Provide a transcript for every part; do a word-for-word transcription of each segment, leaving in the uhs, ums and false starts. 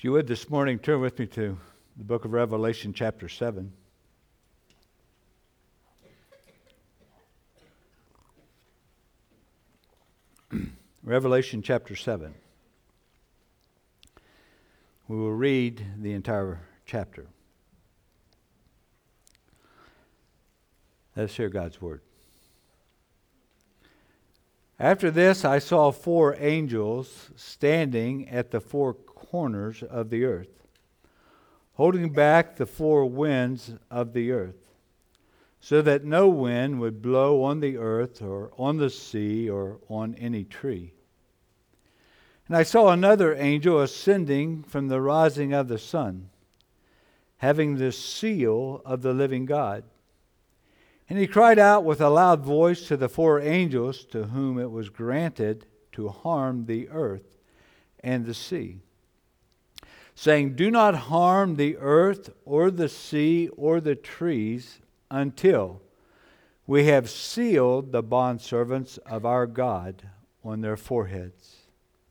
you would this morning, turn with me to the book of Revelation chapter seven. Revelation chapter seven. We will read the entire chapter. Let us hear God's word. After this I saw four angels standing at the four corners of the earth, holding back the four winds of the earth, so that no wind would blow on the earth or on the sea or on any tree. And I saw another angel ascending from the rising of the sun, having the seal of the living God. And he cried out with a loud voice to the four angels to whom it was granted to harm the earth and the sea, saying, "Do not harm the earth or the sea or the trees until we have sealed the bondservants of our God on their foreheads."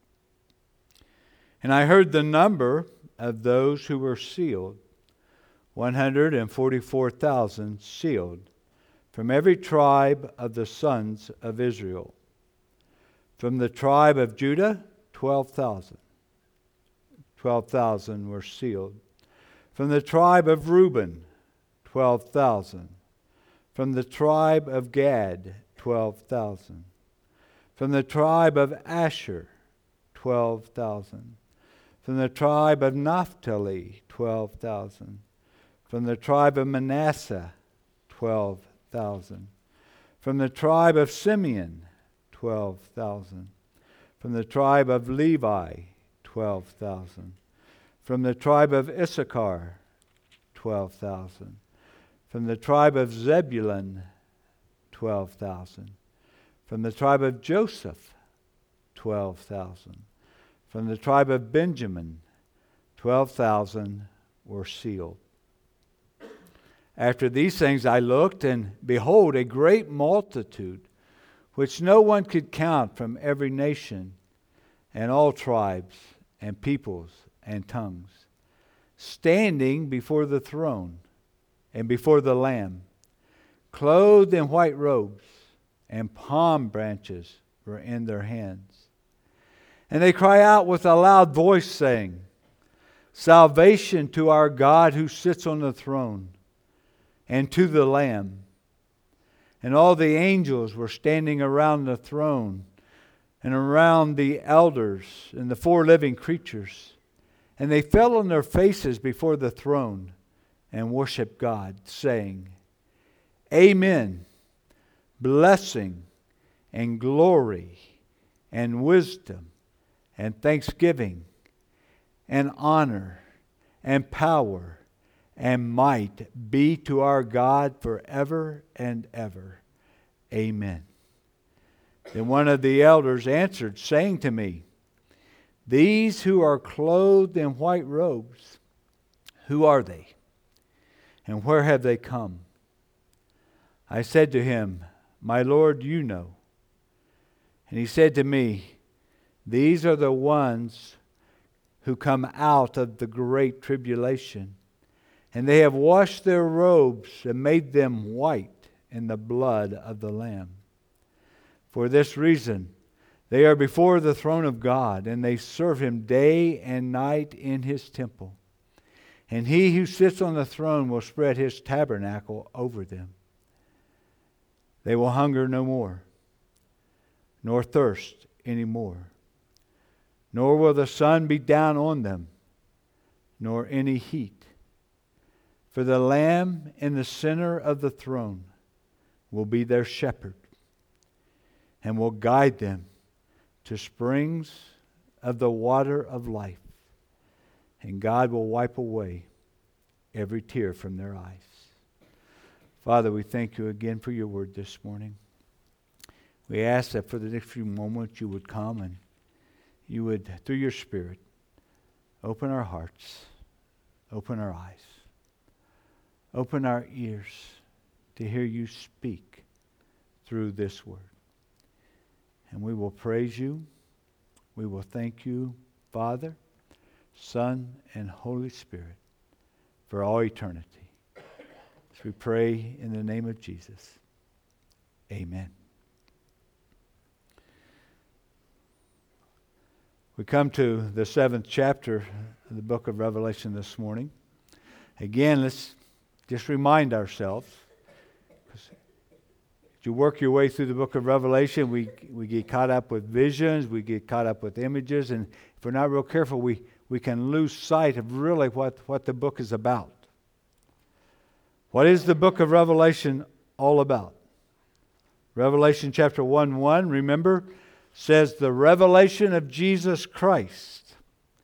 And I heard the number of those who were sealed, one hundred forty-four thousand sealed, from every tribe of the sons of Israel. From the tribe of Judah, twelve thousand. twelve thousand were sealed. From the tribe of Reuben, twelve thousand. From the tribe of Gad, twelve thousand. From the tribe of Asher, twelve thousand. From the tribe of Naphtali, twelve thousand. From the tribe of Manasseh, twelve thousand. From the tribe of Simeon, twelve thousand. From the tribe of Levi, twelve thousand. From the tribe of Issachar, twelve thousand. From the tribe of Zebulun, twelve thousand. From the tribe of Joseph, twelve thousand. From the tribe of Benjamin, twelve thousand were sealed. After these things I looked, and behold, a great multitude, which no one could count, from every nation, and all tribes, and peoples, and tongues, standing before the throne, and before the Lamb, clothed in white robes, and palm branches were in their hands. And they cry out with a loud voice, saying, "Salvation to our God who sits on the throne, and to the Lamb." And all the angels were standing around the throne, and around the elders and the four living creatures. And they fell on their faces before the throne and worshiped God, saying, "Amen. Blessing and glory and wisdom and thanksgiving and honor and power and might be to our God forever and ever. Amen." Then one of the elders answered, saying to me, "These who are clothed in white robes, who are they? And where have they come?" I said to him, "My Lord, you know." And he said to me, "These are the ones who come out of the great tribulation. And they have washed their robes and made them white in the blood of the Lamb. For this reason, they are before the throne of God, and they serve Him day and night in His temple. And He who sits on the throne will spread His tabernacle over them. They will hunger no more, nor thirst any more. Nor will the sun be down on them, nor any heat. For the Lamb in the center of the throne will be their shepherd, and will guide them to springs of the water of life. And God will wipe away every tear from their eyes." Father, we thank you again for your word this morning. We ask that for the next few moments you would come and you would, through your Spirit, open our hearts, open our eyes, open our ears to hear you speak through this word. And we will praise you. We will thank you, Father, Son, and Holy Spirit for all eternity. As we pray in the name of Jesus. Amen. We come to the seventh chapter of the book of Revelation this morning. Again, let's just remind ourselves. As you work your way through the book of Revelation, we, we get caught up with visions, we get caught up with images, and if we're not real careful, we, we can lose sight of really what, what the book is about. What is the book of Revelation all about? Revelation chapter one one, remember, says the revelation of Jesus Christ.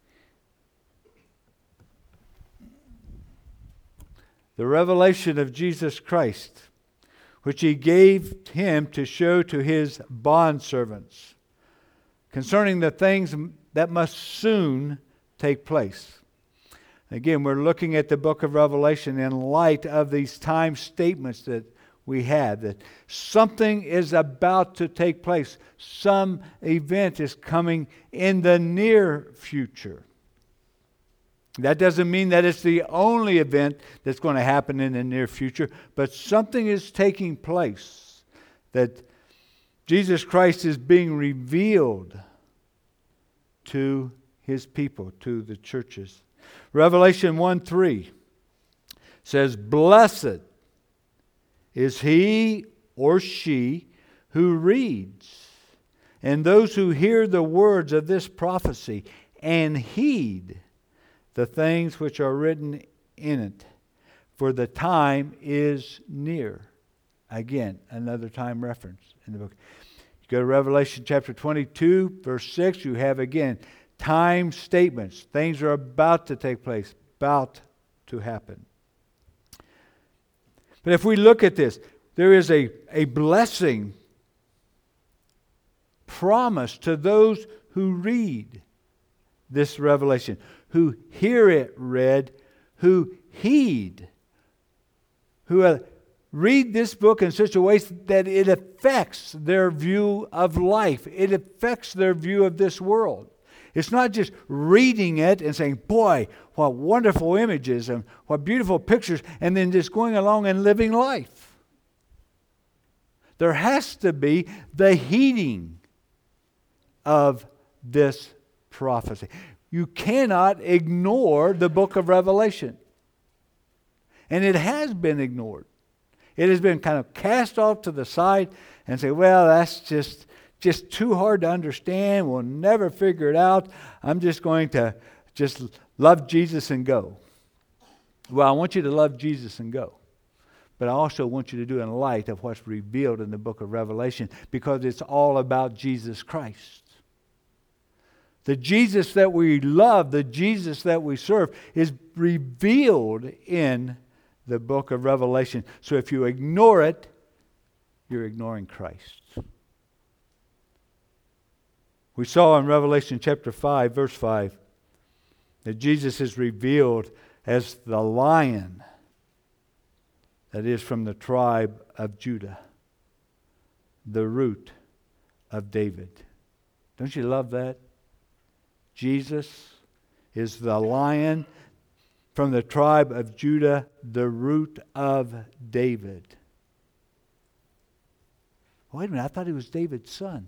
The revelation of Jesus Christ, which he gave him to show to his bondservants, concerning the things that must soon take place. Again, we're looking at the book of Revelation in light of these time statements that we have, that something is about to take place. Some event is coming in the near future. That doesn't mean that it's the only event that's going to happen in the near future, but something is taking place, that Jesus Christ is being revealed to his people, to the churches. Revelation one three says, "Blessed is he or she who reads, and those who hear the words of this prophecy, and heed the things which are written in it, for the time is near." Again, another time reference in the book. You go to Revelation chapter twenty-two, verse six, you have again time statements. Things are about to take place, about to happen. But if we look at this, there is a, a blessing promised to those who read this revelation, who hear it read, who heed, who uh, read this book in such a way that it affects their view of life. It affects their view of this world. It's not just reading it and saying, boy, what wonderful images and what beautiful pictures, and then just going along and living life. There has to be the heeding of this prophecy. You cannot ignore the book of Revelation. And it has been ignored. It has been kind of cast off to the side and say, well, that's just... just too hard to understand. We'll never figure it out. I'm just going to just love Jesus and go. Well, I want you to love Jesus and go. But I also want you to do it in light of what's revealed in the book of Revelation, because it's all about Jesus Christ. The Jesus that we love, the Jesus that we serve, is revealed in the book of Revelation. So if you ignore it, you're ignoring Christ. We saw in Revelation chapter five, verse five, that Jesus is revealed as the Lion that is from the tribe of Judah, the root of David. Don't you love that? Jesus is the Lion from the tribe of Judah, the root of David. Wait a minute, I thought he was David's son.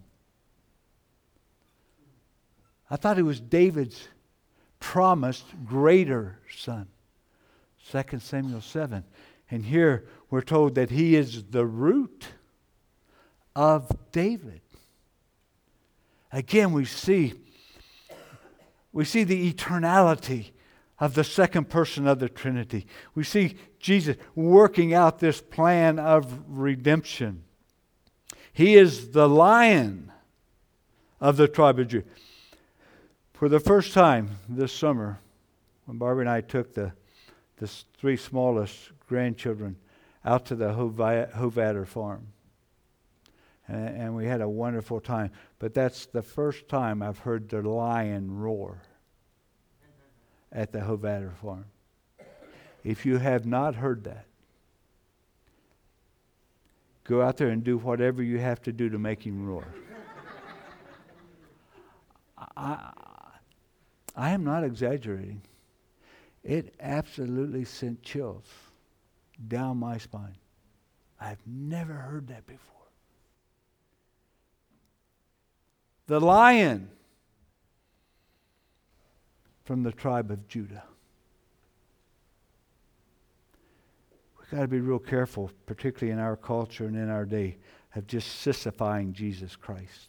I thought he was David's promised greater son. Second Samuel seven. And here we're told that he is the root of David. Again, we see, we see the eternality of the second person of the Trinity. We see Jesus working out this plan of redemption. He is the Lion of the tribe of Judah. For the first time this summer, when Barbara and I took the, the three smallest grandchildren out to the Hovader farm, and, and we had a wonderful time. But that's the first time I've heard the lion roar at the Hovader farm. If you have not heard that, go out there and do whatever you have to do to make him roar. I, I am not exaggerating. It absolutely sent chills down my spine. I've never heard that before. The Lion from the tribe of Judah. We've got to be real careful, particularly in our culture and in our day, of just sissifying Jesus Christ.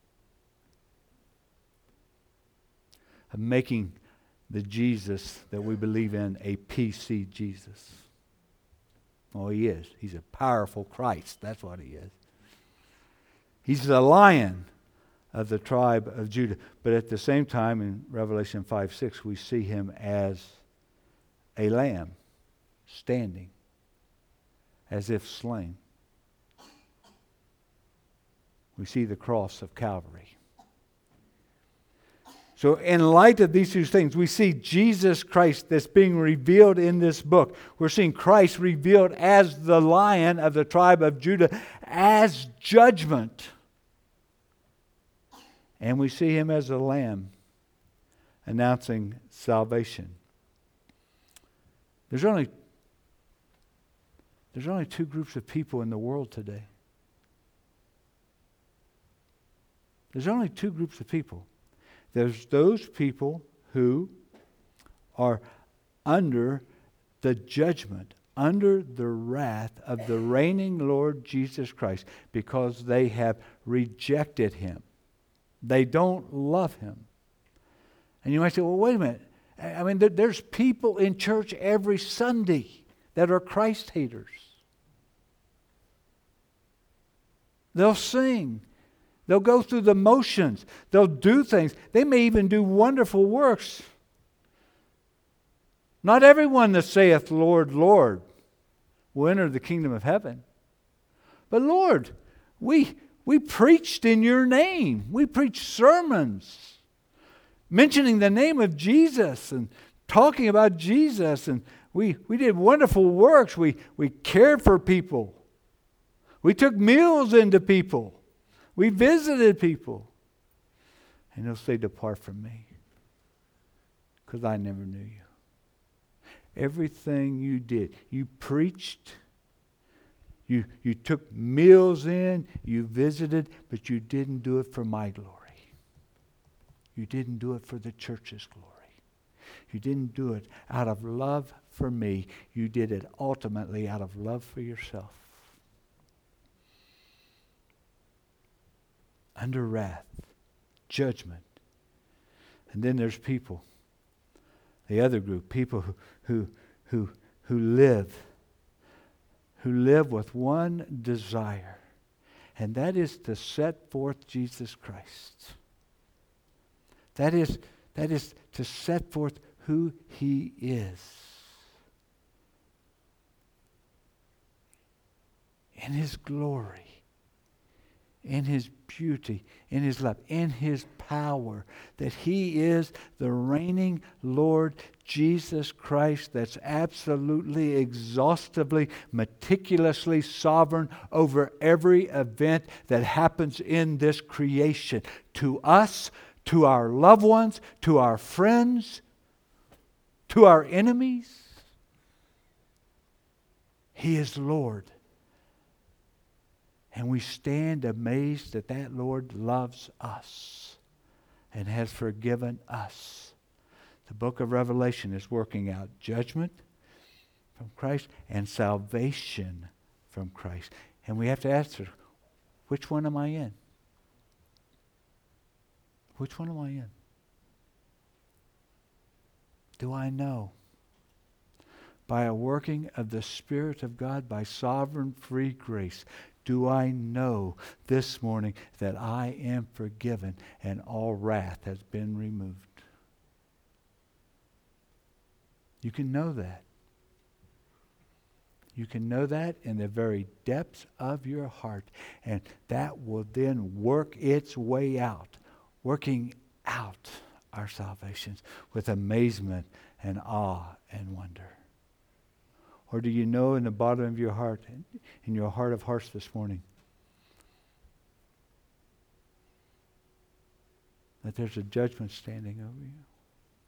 Of making the Jesus that we believe in a P C Jesus. Oh, he is. He's a powerful Christ. That's what he is. He's the Lion of the tribe of Judah. But at the same time, in Revelation five six, we see him as a lamb standing as if slain. We see the cross of Calvary. So in light of these two things, we see Jesus Christ that's being revealed in this book. We're seeing Christ revealed as the Lion of the tribe of Judah, as judgment. And we see him as a lamb announcing salvation. There's only, there's only two groups of people in the world today. There's only two groups of people. There's those people who are under the judgment, under the wrath of the reigning Lord Jesus Christ because they have rejected him. They don't love him. And you might say, well, wait a minute. I mean, there, there's people in church every Sunday that are Christ haters. They'll sing. They'll go through the motions. They'll do things. They may even do wonderful works. Not everyone that saith, Lord, Lord, will enter the kingdom of heaven. But Lord, we, we preached in your name. We preached sermons mentioning the name of Jesus and talking about Jesus. And we, we did wonderful works. We, we cared for people. We took meals into people. We visited people. And they'll say, depart from me, because I never knew you. Everything you did, you preached, you, you took meals in, you visited, but you didn't do it for my glory. You didn't do it for the church's glory. You didn't do it out of love for me. You did it ultimately out of love for yourself. Under wrath, judgment. And then there's people, the other group, people who who who, who live, who live with one desire, and that is to set forth Jesus Christ. That is, that is to set forth who he is. In his glory. In his beauty, in his love, in his power, that he is the reigning Lord Jesus Christ that's absolutely, exhaustively, meticulously sovereign over every event that happens in this creation. To us, to our loved ones, to our friends, to our enemies. He is Lord. And we stand amazed that that Lord loves us and has forgiven us. The book of Revelation is working out judgment from Christ and salvation from Christ. And we have to answer, which one am I in? Which one am I in? Do I know? By a working of the Spirit of God, by sovereign free grace, do I know this morning that I am forgiven and all wrath has been removed? You can know that. You can know that in the very depths of your heart. And that will then work its way out, working out our salvations with amazement and awe and wonder. Or do you know in the bottom of your heart, in your heart of hearts this morning, that there's a judgment standing over you?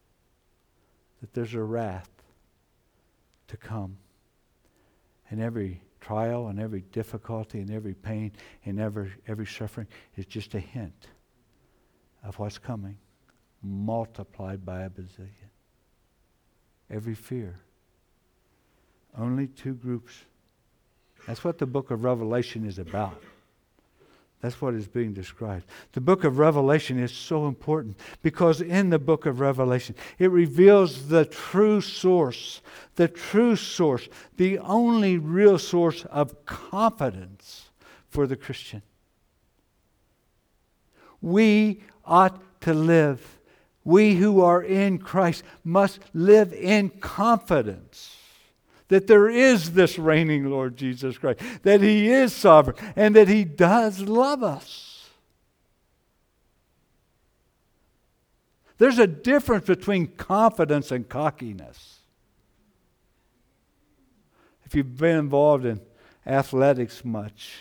that there's a wrath to come. And every trial and every difficulty and every pain and every, every suffering is just a hint of what's coming, multiplied by a bazillion. Every fear. Only two groups. That's what the book of Revelation is about. That's what is being described. The book of Revelation is so important because in the book of Revelation, it reveals the true source, the true source, the only real source of confidence for the Christian. We ought to live. We who are in Christ must live in confidence that there is this reigning Lord Jesus Christ, that He is sovereign, and that He does love us. There's a difference between confidence and cockiness. If you've been involved in athletics much,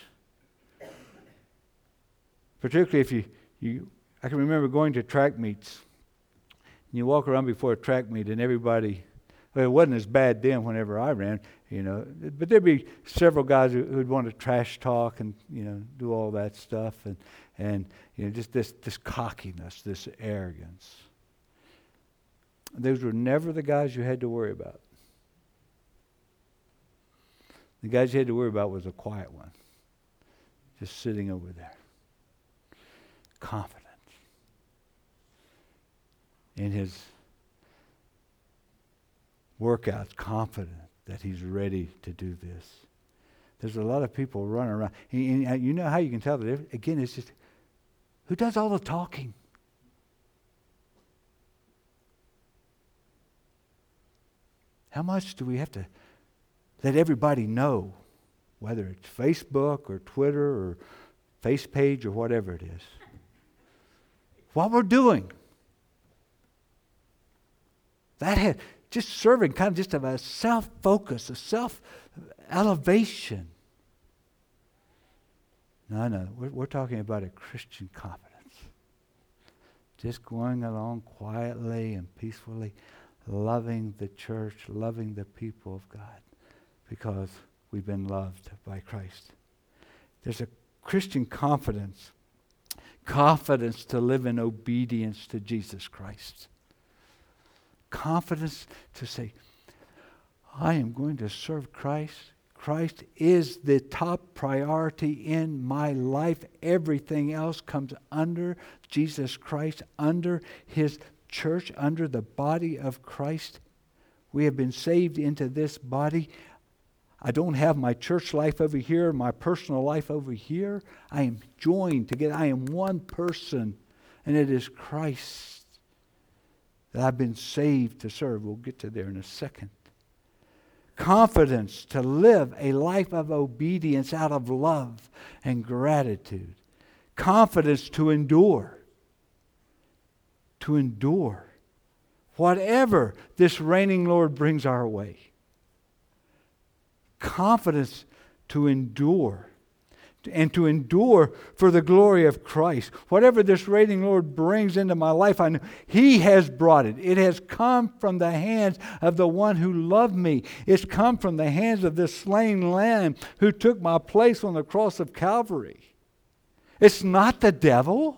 particularly if you, you I can remember going to track meets, and you walk around before a track meet and everybody, well, it wasn't as bad then whenever I ran, you know. But there'd be several guys who, who'd want to trash talk and, you know, do all that stuff. And, and you know, just this, this cockiness, this arrogance. Those were never the guys you had to worry about. The guys you had to worry about was a quiet one. Just sitting over there. Confident in his workouts, confident that he's ready to do this. There's a lot of people running around. And, and you know how you can tell that? Again, it's just, who does all the talking? How much do we have to let everybody know, whether it's Facebook or Twitter or Face Page or whatever it is, what we're doing? That had just serving kind of just of a self-focus, a self-elevation. No, no, we're, we're talking about a Christian confidence. Just going along quietly and peacefully, loving the church, loving the people of God, because we've been loved by Christ. There's a Christian confidence, confidence to live in obedience to Jesus Christ. Confidence to say, I am going to serve Christ. Christ is the top priority in my life. Everything else comes under Jesus Christ, under His church, under the body of Christ. We have been saved into this body. I don't have my church life over here, my personal life over here. I am joined together. I am one person, and it is Christ that I've been saved to serve. We'll get to there in a second. Confidence to live a life of obedience out of love and gratitude. Confidence to endure. To endure whatever this reigning Lord brings our way. Confidence to endure. And to endure for the glory of Christ. Whatever this reigning Lord brings into my life, I know He has brought it. It has come from the hands of the one who loved me. It's come from the hands of this slain Lamb who took my place on the cross of Calvary. It's not the devil.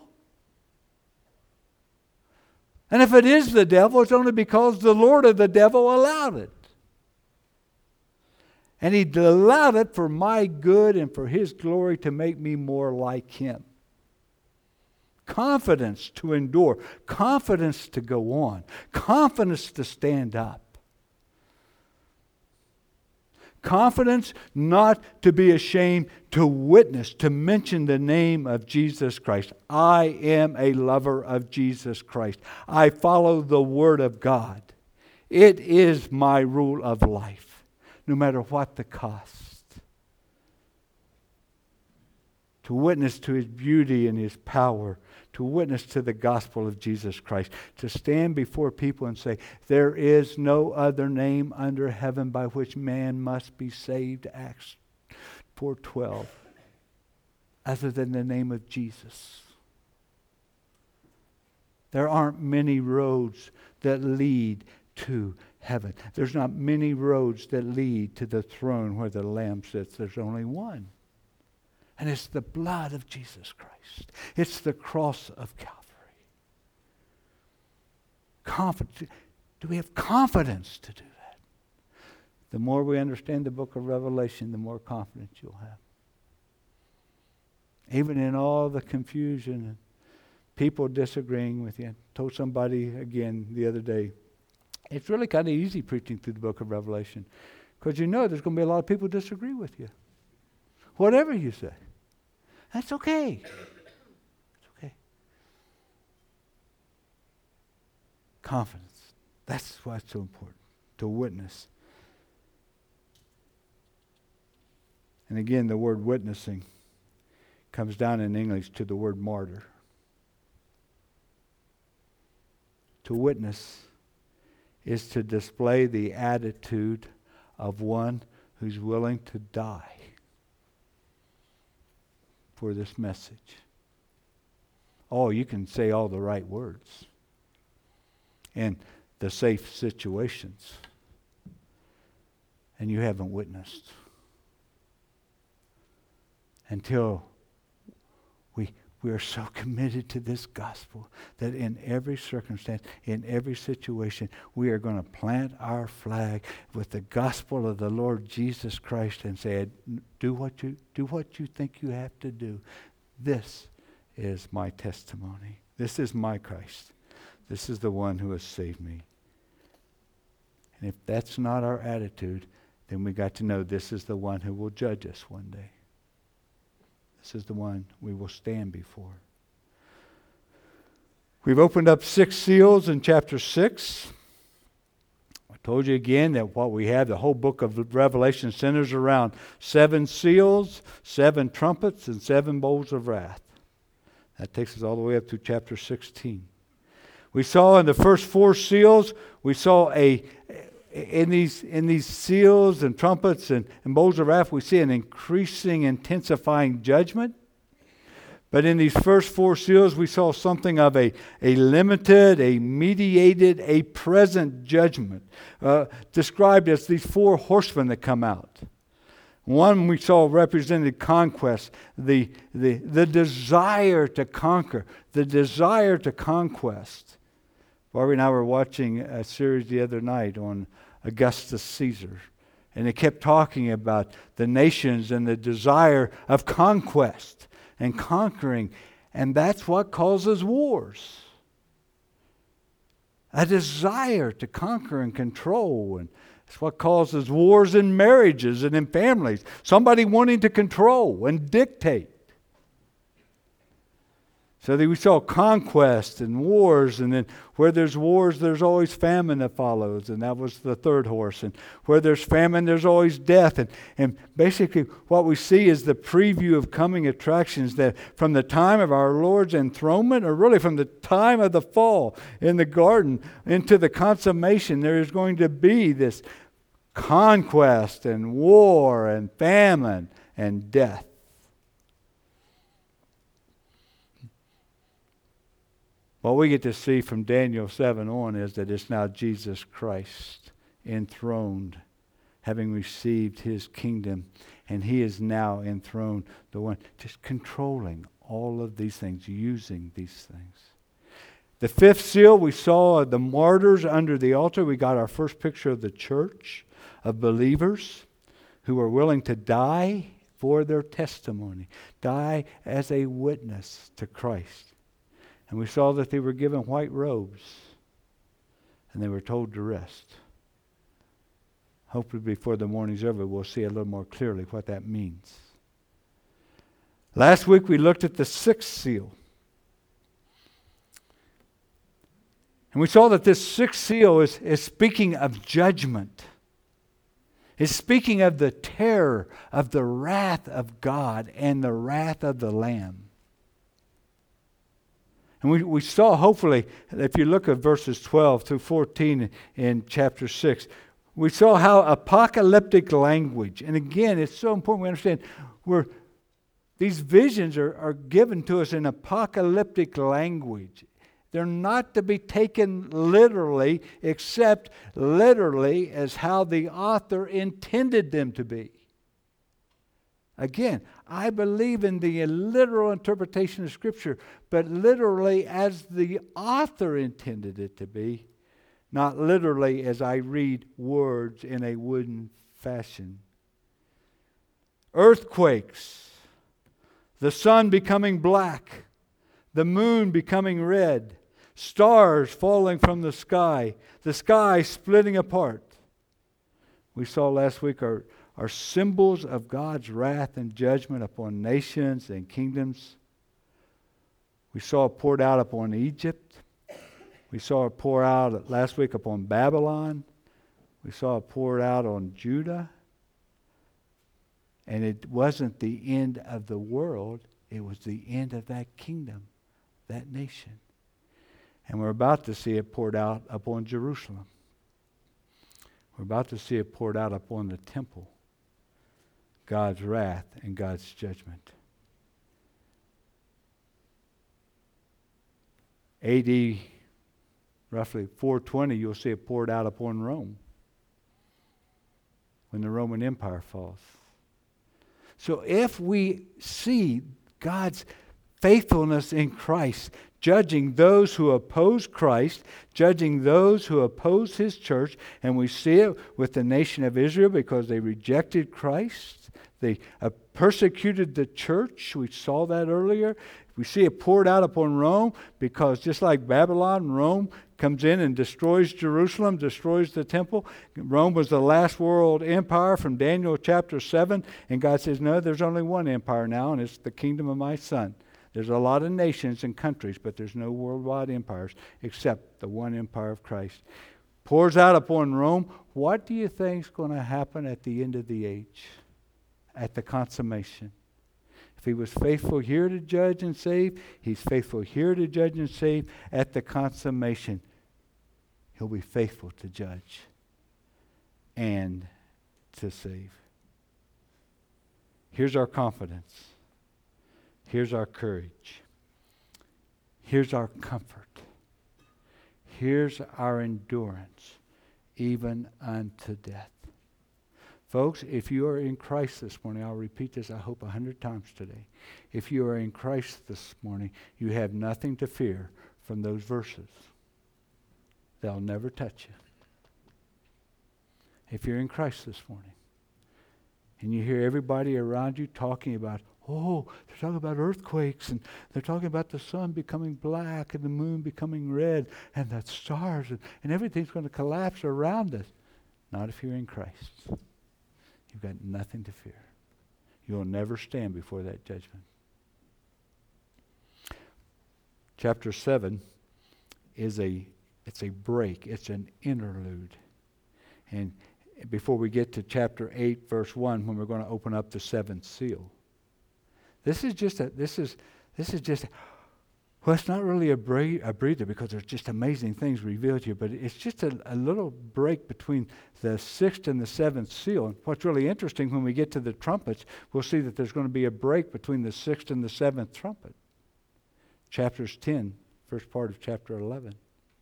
And if it is the devil, it's only because the Lord of the devil allowed it. And He allowed it for my good and for His glory to make me more like Him. Confidence to endure. Confidence to go on. Confidence to stand up. Confidence not to be ashamed to witness, to mention the name of Jesus Christ. I am a lover of Jesus Christ. I follow the Word of God. It is my rule of life. No matter what the cost. To witness to His beauty and His power. To witness to the gospel of Jesus Christ. To stand before people and say, there is no other name under heaven by which man must be saved. Acts four twelve. Other than the name of Jesus. There aren't many roads that lead to heaven. There's not many roads that lead to the throne where the Lamb sits. There's only one. And it's the blood of Jesus Christ. It's the cross of Calvary. Confidence. Do we have confidence to do that? The more we understand the book of Revelation, the more confidence you'll have. Even in all the confusion and people disagreeing with you. I told somebody again the other day, it's really kind of easy preaching through the book of Revelation because you know there's going to be a lot of people disagree with you. Whatever you say. That's okay. It's okay. Confidence. That's why it's so important, to witness. And again, the word witnessing comes down in English to the word martyr. To witness is to display the attitude of one who's willing to die for this message. Oh, you can say all the right words in the safe situations, and you haven't witnessed until we we are so committed to this gospel that in every circumstance, in every situation, we are going to plant our flag with the gospel of the Lord Jesus Christ and say, do what you do what you think you have to do. This is my testimony. This is my Christ. This is the one who has saved me. And if that's not our attitude, then we got to know this is the one who will judge us one day. This is the one we will stand before. We've opened up six seals in chapter six. I told you again that what we have, the whole book of Revelation centers around seven seals, seven trumpets, and seven bowls of wrath. That takes us all the way up to chapter sixteen. We saw in the first four seals, we saw a In these in these seals and trumpets and, and bowls of wrath, we see an increasing, intensifying judgment. But in these first four seals, we saw something of a, a limited, a mediated, a present judgment, uh, described as these four horsemen that come out. One we saw represented conquest, the, the, the desire to conquer, the desire to conquest. Barbie and I were watching a series the other night on Augustus Caesar, and it kept talking about the nations and the desire of conquest and conquering, and that's what causes wars. A desire to conquer and control, and it's what causes wars in marriages and in families. Somebody wanting to control and dictate. So that we saw conquest and wars, and then where there's wars, there's always famine that follows, and that was the third horse. And where there's famine, there's always death. And, and basically what we see is the preview of coming attractions that from the time of our Lord's enthronement, or really from the time of the fall in the garden into the consummation, there is going to be this conquest and war and famine and death. What we get to see from Daniel seven on is that it's now Jesus Christ enthroned, having received his kingdom, and he is now enthroned, the one just controlling all of these things, using these things. The fifth seal, we saw the martyrs under the altar. We got our first picture of the church of believers who are willing to die for their testimony, die as a witness to Christ. And we saw that they were given white robes and they were told to rest. Hopefully before the morning's over, we'll see a little more clearly what that means. Last week we looked at the sixth seal. And we saw that this sixth seal is, is speaking of judgment. It's speaking of the terror of the wrath of God and the wrath of the Lamb. And we, we saw, hopefully, if you look at verses twelve through fourteen in chapter six, we saw how apocalyptic language, and again, it's so important we understand, we're, these visions are, are given to us in apocalyptic language. They're not to be taken literally, except literally as how the author intended them to be. Again, I believe in the literal interpretation of Scripture, but literally as the author intended it to be, not literally as I read words in a wooden fashion. Earthquakes, the sun becoming black, the moon becoming red, stars falling from the sky, the sky splitting apart. We saw last week our, our symbols of God's wrath and judgment upon nations and kingdoms. We saw it poured out upon Egypt. We saw it pour out last week upon Babylon. We saw it poured out on Judah. And it wasn't the end of the world. It was the end of that kingdom, that nation. And we're about to see it poured out upon Jerusalem. We're about to see it poured out upon the temple. God's wrath and God's judgment. A D roughly four twenty, you'll see it poured out upon Rome when the Roman Empire falls. So if we see God's faithfulness in Christ, judging those who oppose Christ, judging those who oppose His church, and we see it with the nation of Israel because they rejected Christ. They uh, persecuted the church. We saw that earlier. We see it poured out upon Rome because just like Babylon, Rome comes in and destroys Jerusalem, destroys the temple. Rome was the last world empire from Daniel chapter seven. And God says, no, there's only one empire now, and it's the kingdom of my Son. There's a lot of nations and countries, but there's no worldwide empires except the one empire of Christ. Pours out upon Rome. What do you think is going to happen at the end of the age? At the consummation? If He was faithful here to judge and save, He's faithful here to judge and save. At the consummation, He'll be faithful to judge and to save. Here's our confidence. Here's our courage. Here's our comfort. Here's our endurance, even unto death. Folks, if you are in Christ this morning, I'll repeat this, I hope, a hundred times today. If you are in Christ this morning, you have nothing to fear from those verses. They'll never touch you. If you're in Christ this morning, and you hear everybody around you talking about, oh, they're talking about earthquakes, and they're talking about the sun becoming black, and the moon becoming red, and the stars, and, and everything's going to collapse around us. Not if you're in Christ. You've got nothing to fear. You'll never stand before that judgment. Chapter seven is a it's a break. It's an interlude. And before we get to chapter eight, verse one, when we're going to open up the seventh seal. This is just a this is this is just well, it's not really a, bra- a breather because there's just amazing things revealed here, but it's just a, a little break between the sixth and the seventh seal. And what's really interesting, when we get to the trumpets, we'll see that there's going to be a break between the sixth and the seventh trumpet. Chapters ten, first part of chapter eleven.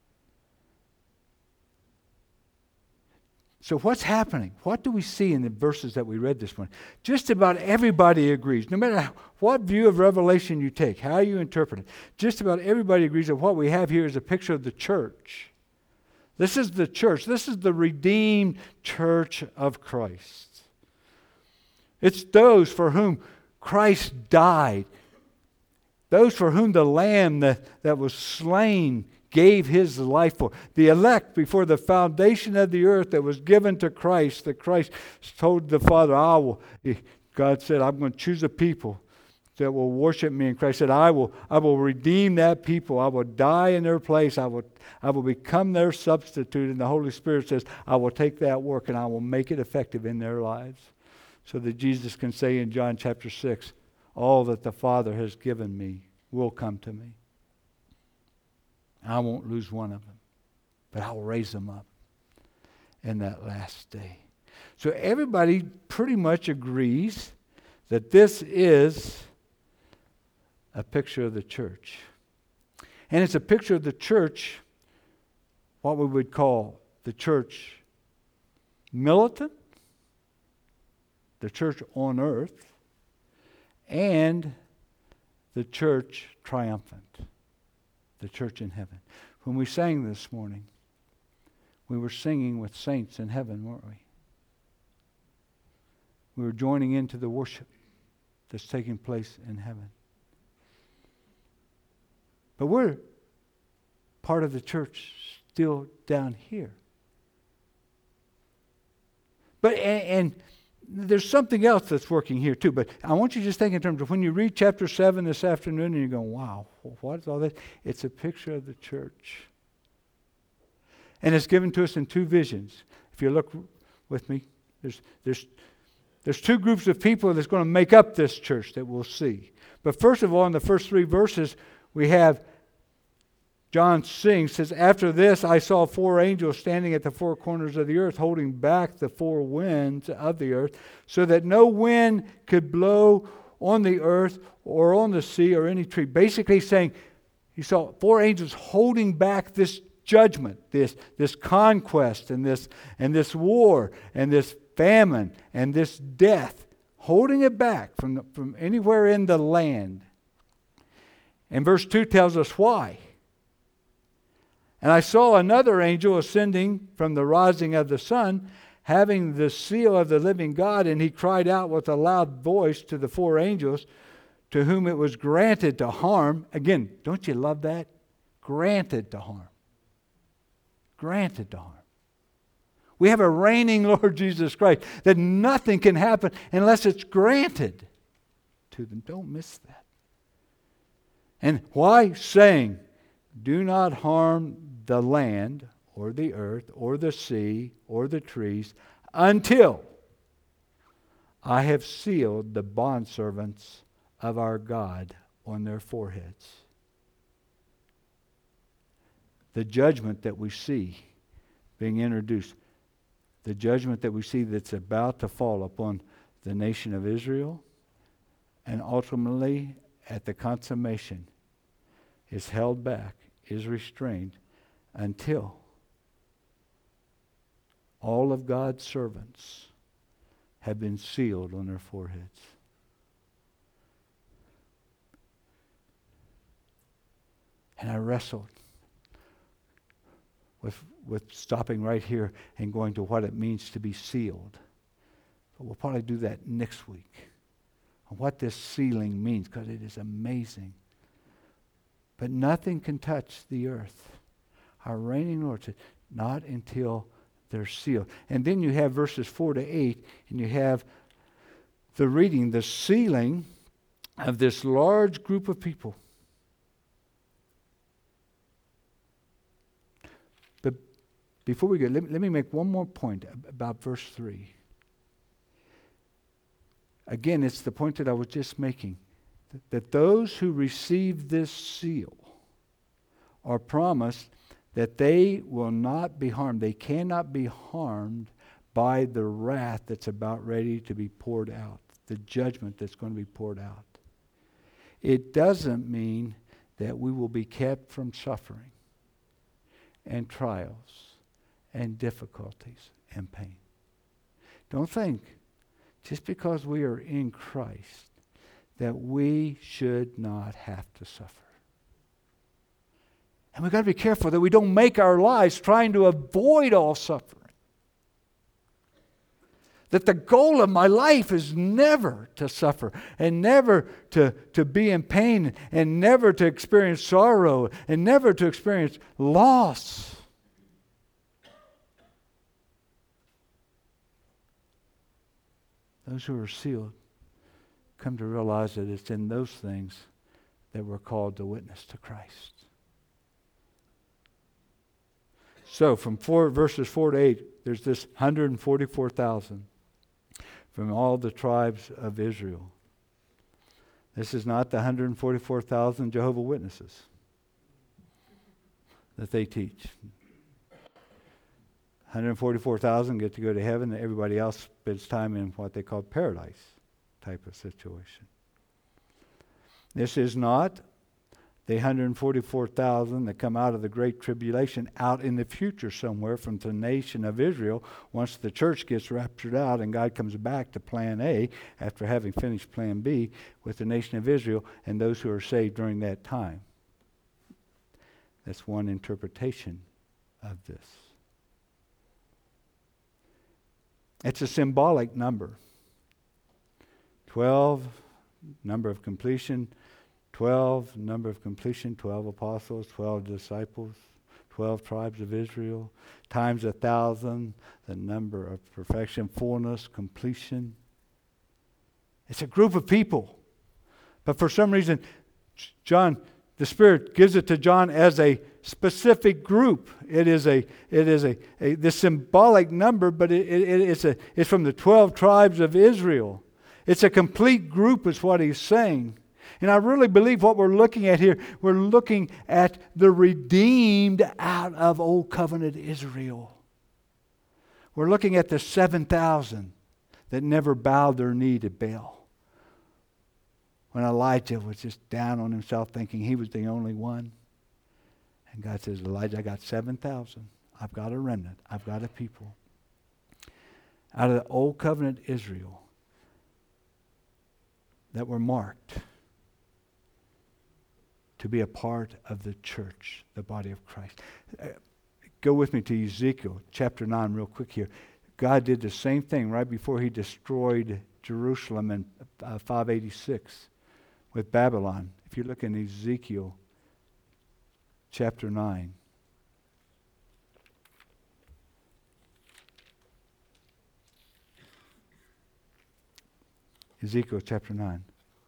So what's happening? What do we see in the verses that we read this morning? Just about everybody agrees. No matter what view of Revelation you take, how you interpret it, just about everybody agrees that what we have here is a picture of the church. This is the church. This is the redeemed church of Christ. It's those for whom Christ died. Those for whom the Lamb that, that was slain gave His life for. The elect before the foundation of the earth that was given to Christ, that Christ told the Father, I will, God said, I'm going to choose a people that will worship me. And Christ said, I will, I will redeem that people. I will die in their place. I will, I will become their substitute. And the Holy Spirit says, I will take that work and I will make it effective in their lives. So that Jesus can say in John chapter six, all that the Father has given me will come to me. I won't lose one of them, but I will raise them up in that last day. So everybody pretty much agrees that this is a picture of the church. And it's a picture of the church, what we would call the church militant, the church on earth, and the church triumphant, the church in heaven. When we sang this morning, we were singing with saints in heaven, weren't we? We were joining into the worship that's taking place in heaven. But we're part of the church still down here. But and, and there's something else that's working here too. But I want you to just think in terms of when you read chapter seven this afternoon and you're going, wow, what is all this? It's a picture of the church. And it's given to us in two visions. If you look with me, there's there's there's two groups of people that's going to make up this church that we'll see. But first of all, in the first three verses, we have John sings, says, after this I saw four angels standing at the four corners of the earth, holding back the four winds of the earth, so that no wind could blow on the earth or on the sea or any tree. Basically saying, he saw four angels holding back this judgment, this, this conquest and this, and this war and this famine and this death, holding it back from, the, from anywhere in the land. And verse two tells us why. And I saw another angel ascending from the rising of the sun, having the seal of the living God, and he cried out with a loud voice to the four angels, to whom it was granted to harm. Again, don't you love that? Granted to harm. Granted to harm. We have a reigning Lord Jesus Christ, that nothing can happen unless it's granted to them. Don't miss that. And why? Saying, do not harm the land or the earth or the sea or the trees until I have sealed the bondservants of our God on their foreheads. The judgment that we see being introduced, the judgment that we see that's about to fall upon the nation of Israel, and ultimately at the consummation is held back, is restrained until all of God's servants have been sealed on their foreheads. And I wrestled with, with stopping right here and going to what it means to be sealed. But we'll probably do that next week. And what this sealing means, because it is amazing. But nothing can touch the earth. Our reigning Lord said, not until they're sealed. And then you have verses four to eight, and you have the reading, the sealing of this large group of people. But before we go, let, let me make one more point about verse three. Again, it's the point that I was just making. That those who receive this seal are promised that they will not be harmed. They cannot be harmed by the wrath that's about ready to be poured out, the judgment that's going to be poured out. It doesn't mean that we will be kept from suffering and trials and difficulties and pain. Don't think just because we are in Christ that we should not have to suffer. And we've got to be careful that we don't make our lives trying to avoid all suffering. That the goal of my life is never to suffer and never to, to be in pain and never to experience sorrow and never to experience loss. Those who are sealed come to realize that it's in those things that we're called to witness to Christ. So from four, verses four to eight, there's this one hundred forty-four thousand from all the tribes of Israel. This is not the one hundred forty-four thousand Jehovah's Witnesses that they teach. one hundred forty-four thousand get to go to heaven, and everybody else spends time in what they call paradise type of situation. This is not the one hundred forty-four thousand that come out of the Great Tribulation out in the future somewhere from the nation of Israel once the church gets raptured out and God comes back to plan A after having finished plan B with the nation of Israel and those who are saved during that time. That's one interpretation of this. It's a symbolic number. Twelve, number of completion. Twelve, number of completion. Twelve apostles, twelve disciples, twelve tribes of Israel. Times a thousand, the number of perfection, fullness, completion. It's a group of people. But for some reason, John, the Spirit gives it to John as a specific group. It is a it is a, a this symbolic number, but it, it, it's a it's from the twelve tribes of Israel. It's a complete group, is what he's saying. And I really believe what we're looking at here, we're looking at the redeemed out of Old Covenant Israel. We're looking at the seven thousand that never bowed their knee to Baal. When Elijah was just down on himself thinking he was the only one. And God says, Elijah, I got seven thousand. I've got a remnant. I've got a people. Out of the Old Covenant Israel that were marked to be a part of the church, the body of Christ. Uh, go with me to Ezekiel chapter nine real quick here. God did the same thing right before he destroyed Jerusalem in uh, five eighty-six with Babylon. If you look in Ezekiel chapter nine. Ezekiel chapter nine.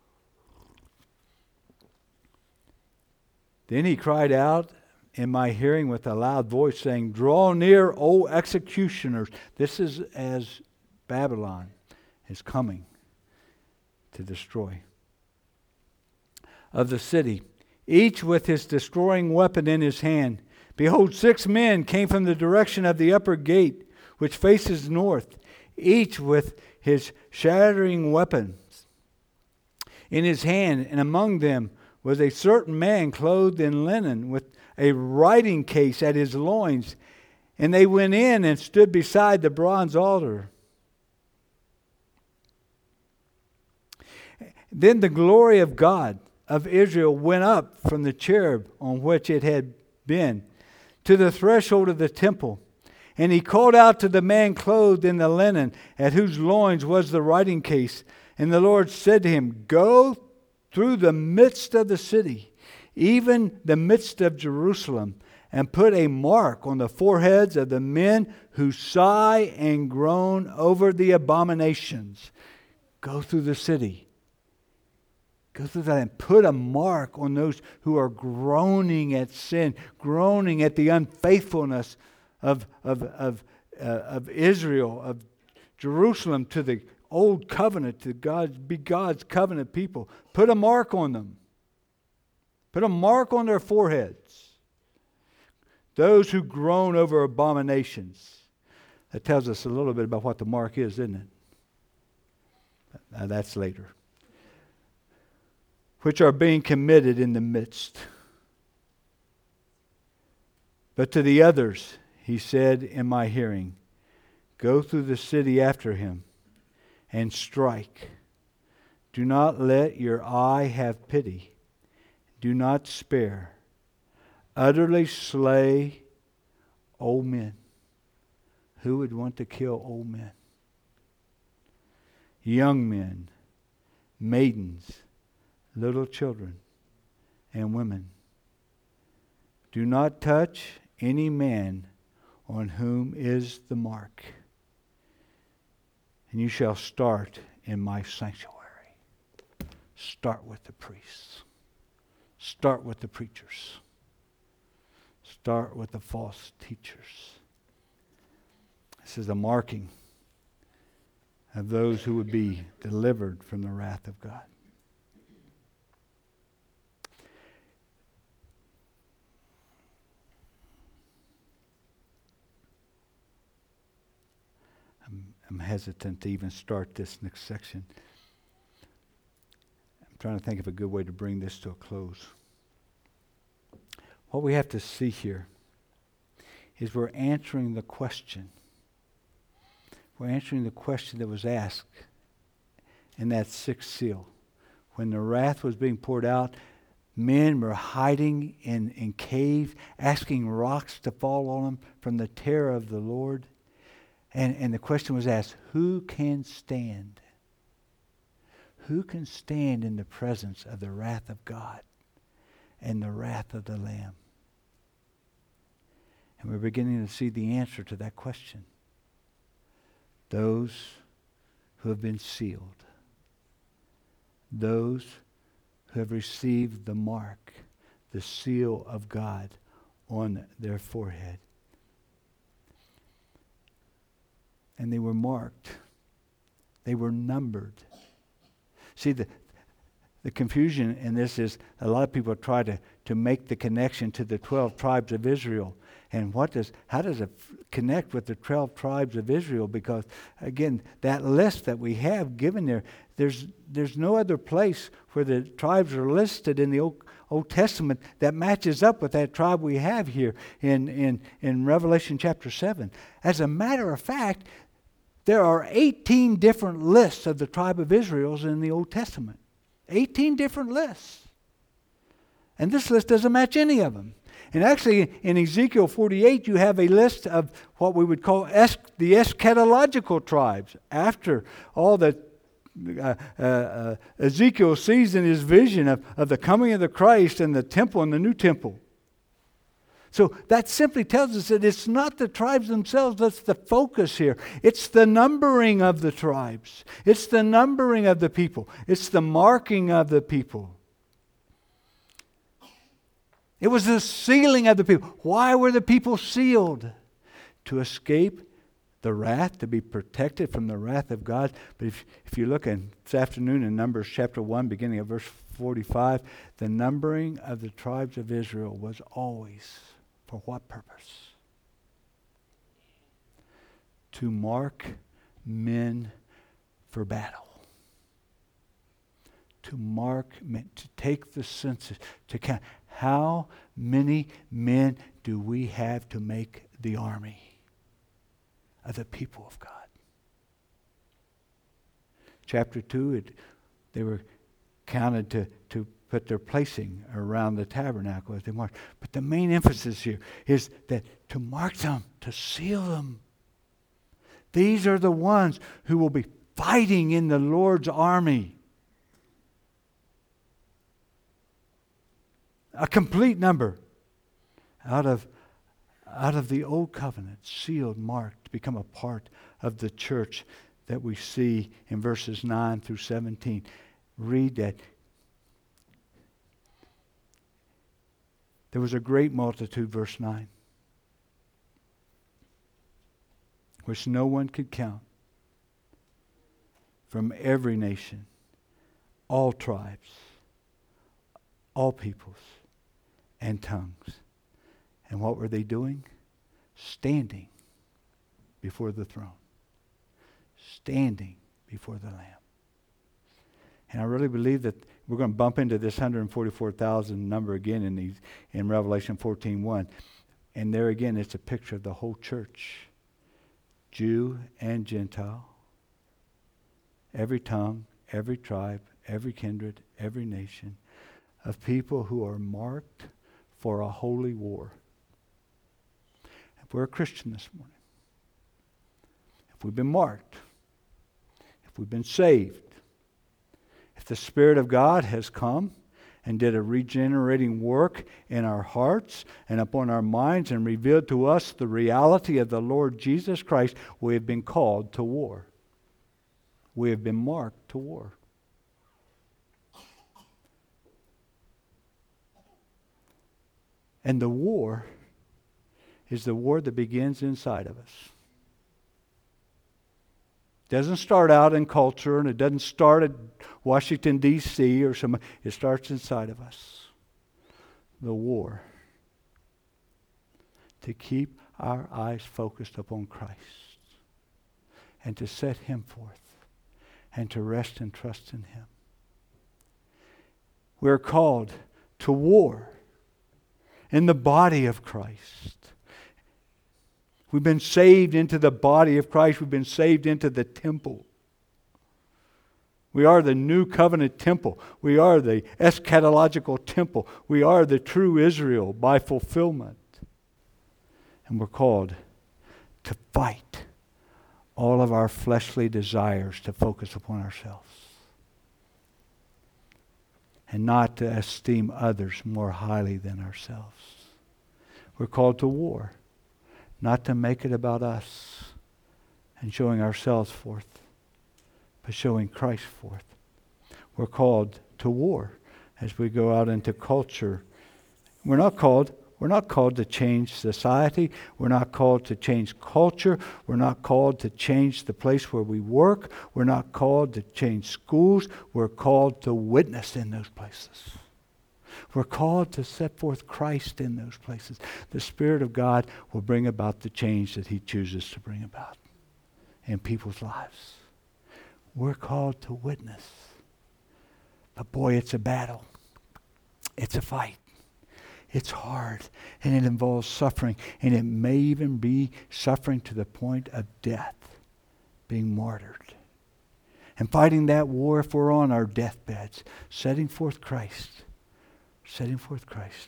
Then he cried out in my hearing with a loud voice, saying, Draw near, O executioners. This is as Babylon is coming to destroy. Of the city, each with his destroying weapon in his hand. Behold, six men came from the direction of the upper gate, which faces north, each with his shattering weapons in his hand, and among them was a certain man clothed in linen with a writing case at his loins. And they went in and stood beside the bronze altar. Then the glory of God of Israel went up from the cherub on which it had been to the threshold of the temple. And he called out to the man clothed in the linen, at whose loins was the writing case. And the Lord said to him, Go through the midst of the city, even the midst of Jerusalem, and put a mark on the foreheads of the men who sigh and groan over the abominations. Go through the city. Go through that and put a mark on those who are groaning at sin, groaning at the unfaithfulness of, of, of, uh, of Israel, of Jerusalem to the old covenant, to God, be God's covenant people. Put a mark on them. Put a mark on their foreheads. Those who groan over abominations. That tells us a little bit about what the mark is, isn't it? Now that's later. Which are being committed in the midst. But to the others, he said in my hearing, Go through the city after him and strike. Do not let your eye have pity. Do not spare. Utterly slay old men. Who would want to kill old men? Young men, maidens, little children, and women. Do not touch any man on whom is the mark. And you shall start in my sanctuary. Start with the priests. Start with the preachers. Start with the false teachers. This is a marking of those who would be delivered from the wrath of God. I'm, I'm hesitant to even start this next section. I'm trying to think of a good way to bring this to a close. what we have to see here is we're answering the question. We're answering the question that was asked in that sixth seal. When the wrath was being poured out, men were hiding in, in caves, asking rocks to fall on them from the terror of the Lord. And, and the question was asked, who can stand? Who can stand in the presence of the wrath of God and the wrath of the Lamb? And we're beginning to see the answer to that question. Those who have been sealed. Those who have received the mark, the seal of God on their forehead. And they were marked. They were numbered. See, the the confusion in this is a lot of people try to, to make the connection to the twelve tribes of Israel. And what does how does it f- connect with the twelve tribes of Israel? Because, again, that list that we have given there, there's there's no other place where the tribes are listed in the Old, Old Testament that matches up with that tribe we have here in, in, in Revelation chapter seven. As a matter of fact, there are eighteen different lists of the tribe of Israel in the Old Testament. eighteen different lists. And this list doesn't match any of them. And actually, in Ezekiel forty-eight, you have a list of what we would call es- the eschatological tribes. After all that uh, uh, uh, Ezekiel sees in his vision of, of the coming of the Christ and the temple and the new temple. So that simply tells us that it's not the tribes themselves that's the focus here. It's the numbering of the tribes. It's the numbering of the people. It's the marking of the people. It was the sealing of the people. Why were the people sealed? To escape the wrath, to be protected from the wrath of God. But if, if you look in this afternoon in Numbers chapter one, beginning of verse forty-five, the numbering of the tribes of Israel was always for what purpose? To mark men for battle. To mark men, to take the census, to count. How many men do we have to make the army of the people of God? Chapter two, it, they were counted to, to put their placing around the tabernacle as they marched. But the main emphasis here is that to mark them, to seal them. These are the ones who will be fighting in the Lord's army. A complete number out of, out of the old covenant, sealed, marked, to become a part of the church that we see in verses nine through seventeen. Read that. There was a great multitude, verse nine, which no one could count, from every nation, all tribes, all peoples, and tongues. And what were they doing? Standing before the throne. Standing before the Lamb. And I really believe that we're going to bump into this one hundred forty-four thousand number again in these in Revelation fourteen one. And there again, it's a picture of the whole church. Jew and Gentile. Every tongue, every tribe, every kindred, every nation. Of people who are marked for a holy war. If we're a Christian this morning, if we've been marked, if we've been saved, if the Spirit of God has come and did a regenerating work in our hearts and upon our minds and revealed to us the reality of the Lord Jesus Christ, we have been called to war. We have been marked to war. And the war is the war that begins inside of us. It doesn't start out in culture, and it doesn't start at Washington, D C or some. It starts inside of us. The war to keep our eyes focused upon Christ and to set Him forth and to rest and trust in Him. We're called to war. in the body of Christ. We've been saved into the body of Christ. We've been saved into the temple. We are the new covenant temple. We are the eschatological temple. We are the true Israel by fulfillment. And we're called to fight all of our fleshly desires to focus upon ourselves. And not to esteem others more highly than ourselves. We're called to war. Not to make it about us and showing ourselves forth, but showing Christ forth. We're called to war as we go out into culture. We're not called, we're not called to change society. We're not called to change culture. We're not called to change the place where we work. We're not called to change schools. We're called to witness in those places. We're called to set forth Christ in those places. The Spirit of God will bring about the change that He chooses to bring about in people's lives. We're called to witness. But boy, it's a battle. It's a fight. It's hard. And it involves suffering. And it may even be suffering to the point of death. Being martyred. And fighting that war if we're on our deathbeds. Setting forth Christ. Setting forth Christ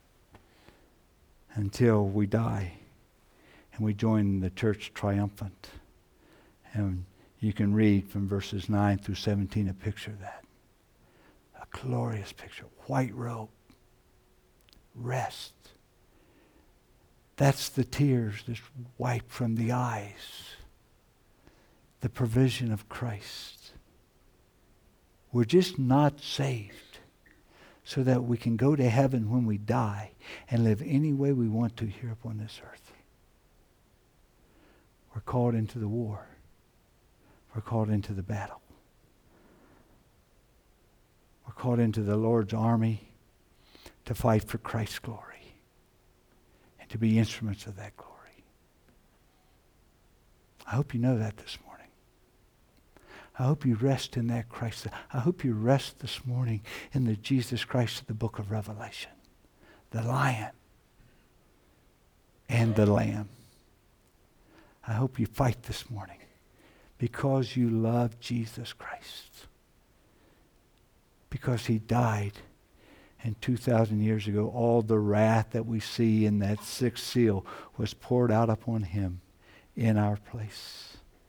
until we die and we join the church triumphant. And you can read from verses nine through seventeen a picture of that. A glorious picture. White robe. Rest. That's the tears that's wiped from the eyes. The provision of Christ. We're just not saved so that we can go to heaven when we die and live any way we want to here upon this earth. We're called into the war. We're called into the battle. We're called into the Lord's army to fight for Christ's glory and to be instruments of that glory. I hope you know that this morning. I hope you rest in that Christ. I hope you rest this morning in the Jesus Christ of the book of Revelation. The Lion and the Lamb. I hope you fight this morning because you love Jesus Christ. Because He died, and two thousand years ago, all the wrath that we see in that sixth seal was poured out upon Him in our place.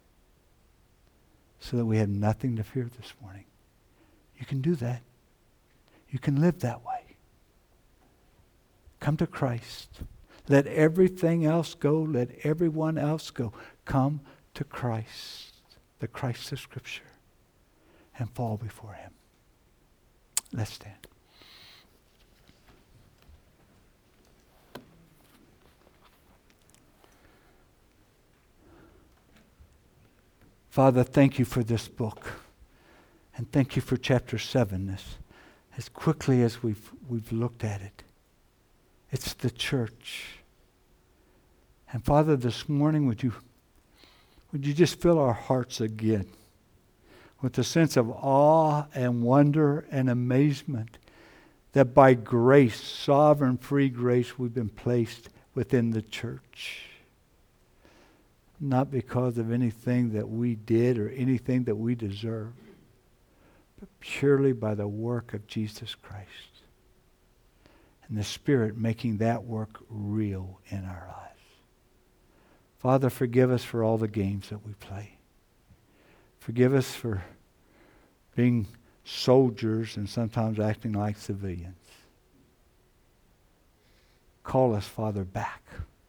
So that we have nothing to fear this morning. You can do that. You can live that way. Come to Christ. Let everything else go. Let everyone else go. Come to Christ, the Christ of Scripture, and fall before Him. Let's stand. Father, thank you for this book. And thank you for chapter seven, as, as quickly as we've, we've looked at it. It's the church. And Father, this morning, would you, would you just fill our hearts again with a sense of awe and wonder and amazement that by grace, sovereign free grace, we've been placed within the church. Not because of anything that we did or anything that we deserve, but purely by the work of Jesus Christ. And the Spirit making that work real in our lives. Father, forgive us for all the games that we play. Forgive us for being soldiers and sometimes acting like civilians. Call us, Father, back.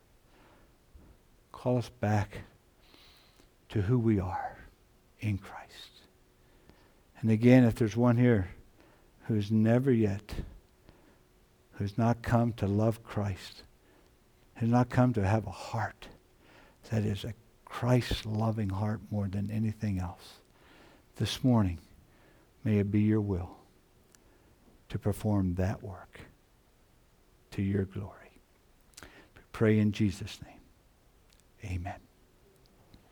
Call us back to who we are in Christ. And again, if there's one here who's never yet, who's not come to love Christ, has not come to have a heart that is a Christ-loving heart more than anything else, this morning, may it be your will to perform that work to your glory. We pray in Jesus' name. Amen.